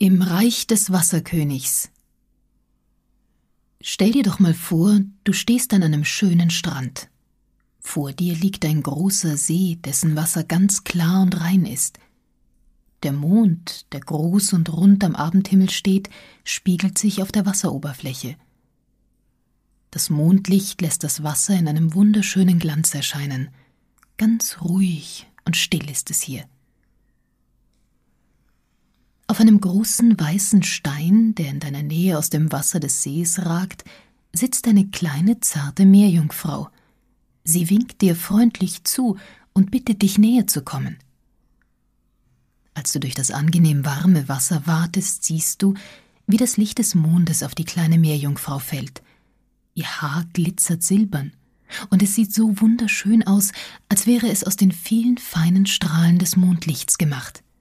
Im Reich des Wasserkönigs. Stell dir doch mal vor, du stehst an einem schönen Strand. Vor dir liegt ein großer See, dessen Wasser ganz klar und rein ist. Der Mond, der groß und rund am Abendhimmel steht, spiegelt sich auf der Wasseroberfläche. Das Mondlicht lässt das Wasser in einem wunderschönen Glanz erscheinen. Ganz ruhig und still ist es hier. Auf einem großen weißen Stein, der in deiner Nähe aus dem Wasser des Sees ragt, sitzt eine kleine, zarte Meerjungfrau. Sie winkt dir freundlich zu und bittet dich, näher zu kommen. Als du durch das angenehm warme Wasser watest, siehst du, wie das Licht des Mondes auf die kleine Meerjungfrau fällt. Ihr Haar glitzert silbern, und es sieht so wunderschön aus, als wäre es aus den vielen feinen Strahlen des Mondlichts gemacht.